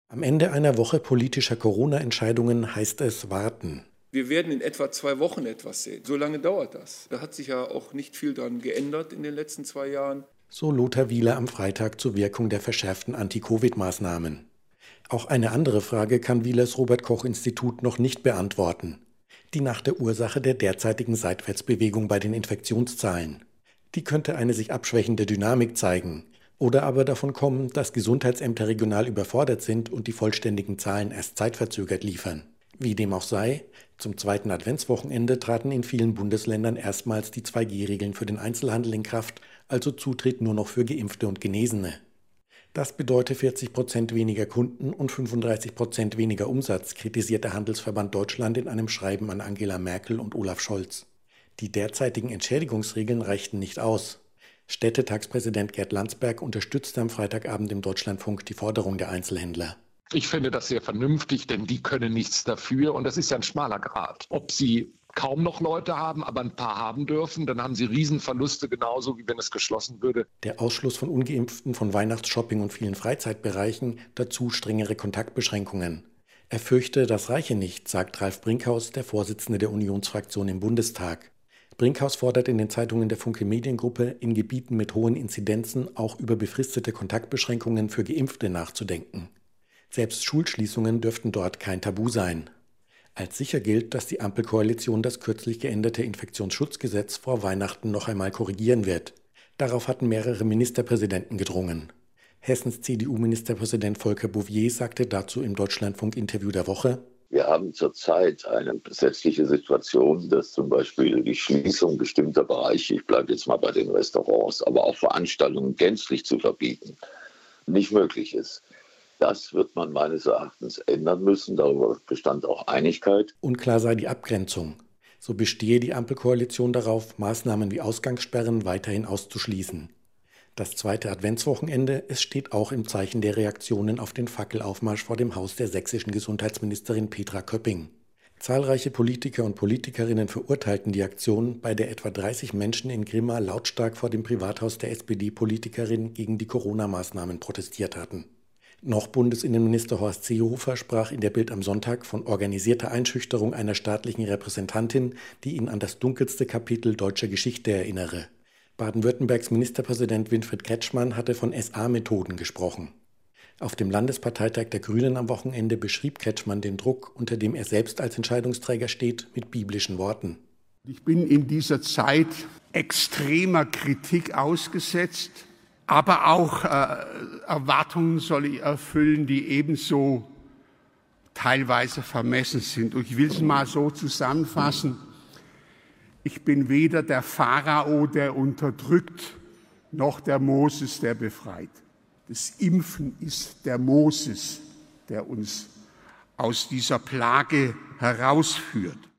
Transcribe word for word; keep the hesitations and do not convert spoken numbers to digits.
Am Ende einer Woche politischer Corona-Entscheidungen heißt es warten. Wir werden in etwa zwei Wochen etwas sehen. So lange dauert das. Da hat sich ja auch nicht viel daran geändert in den letzten zwei Jahren. So Lothar Wieler am Freitag zur Wirkung der verschärften Anti-Covid-Maßnahmen. Auch eine andere Frage kann Wielers Robert-Koch-Institut noch nicht beantworten. Die nach der Ursache der derzeitigen Seitwärtsbewegung bei den Infektionszahlen. Die könnte eine sich abschwächende Dynamik zeigen. Oder aber davon kommen, dass Gesundheitsämter regional überfordert sind und die vollständigen Zahlen erst zeitverzögert liefern. Wie dem auch sei, zum zweiten Adventswochenende traten in vielen Bundesländern erstmals die zwei G Regeln für den Einzelhandel in Kraft, also Zutritt nur noch für Geimpfte und Genesene. Das bedeutet vierzig Prozent weniger Kunden und fünfunddreißig Prozent weniger Umsatz, kritisiert der Handelsverband Deutschland in einem Schreiben an Angela Merkel und Olaf Scholz. Die derzeitigen Entschädigungsregeln reichten nicht aus. Städtetagspräsident Gerd Landsberg unterstützte am Freitagabend im Deutschlandfunk die Forderung der Einzelhändler. Ich finde das sehr vernünftig, denn die können nichts dafür und das ist ja ein schmaler Grat. Ob sie kaum noch Leute haben, aber ein paar haben dürfen, dann haben sie Riesenverluste, genauso wie wenn es geschlossen würde. Der Ausschluss von Ungeimpften von Weihnachtsshopping und vielen Freizeitbereichen, dazu strengere Kontaktbeschränkungen. Er fürchte, das reiche nicht, sagt Ralf Brinkhaus, der Vorsitzende der Unionsfraktion im Bundestag. Brinkhaus fordert in den Zeitungen der Funke Mediengruppe, in Gebieten mit hohen Inzidenzen auch über befristete Kontaktbeschränkungen für Geimpfte nachzudenken. Selbst Schulschließungen dürften dort kein Tabu sein. Als sicher gilt, dass die Ampelkoalition das kürzlich geänderte Infektionsschutzgesetz vor Weihnachten noch einmal korrigieren wird. Darauf hatten mehrere Ministerpräsidenten gedrungen. Hessens C D U-Ministerpräsident Volker Bouffier sagte dazu im Deutschlandfunk-Interview der Woche: Wir haben zurzeit eine gesetzliche Situation, dass zum Beispiel die Schließung bestimmter Bereiche, ich bleibe jetzt mal bei den Restaurants, aber auch Veranstaltungen gänzlich zu verbieten, nicht möglich ist. Das wird man meines Erachtens ändern müssen. Darüber bestand auch Einigkeit. Unklar sei die Abgrenzung. So bestehe die Ampelkoalition darauf, Maßnahmen wie Ausgangssperren weiterhin auszuschließen. Das zweite Adventswochenende, es steht auch im Zeichen der Reaktionen auf den Fackelaufmarsch vor dem Haus der sächsischen Gesundheitsministerin Petra Köpping. Zahlreiche Politiker und Politikerinnen verurteilten die Aktion, bei der etwa dreißig Menschen in Grimma lautstark vor dem Privathaus der S P D-Politikerin gegen die Corona-Maßnahmen protestiert hatten. Noch Bundesinnenminister Horst Seehofer sprach in der Bild am Sonntag von organisierter Einschüchterung einer staatlichen Repräsentantin, die ihn an das dunkelste Kapitel deutscher Geschichte erinnere. Baden-Württembergs Ministerpräsident Winfried Kretschmann hatte von S A-Methoden gesprochen. Auf dem Landesparteitag der Grünen am Wochenende beschrieb Kretschmann den Druck, unter dem er selbst als Entscheidungsträger steht, mit biblischen Worten. Ich bin in dieser Zeit extremer Kritik ausgesetzt, aber auch äh, Erwartungen soll ich erfüllen, die ebenso teilweise vermessen sind. Und ich will es mal so zusammenfassen. Ich bin weder der Pharao, der unterdrückt, noch der Moses, der befreit. Das Impfen ist der Moses, der uns aus dieser Plage herausführt.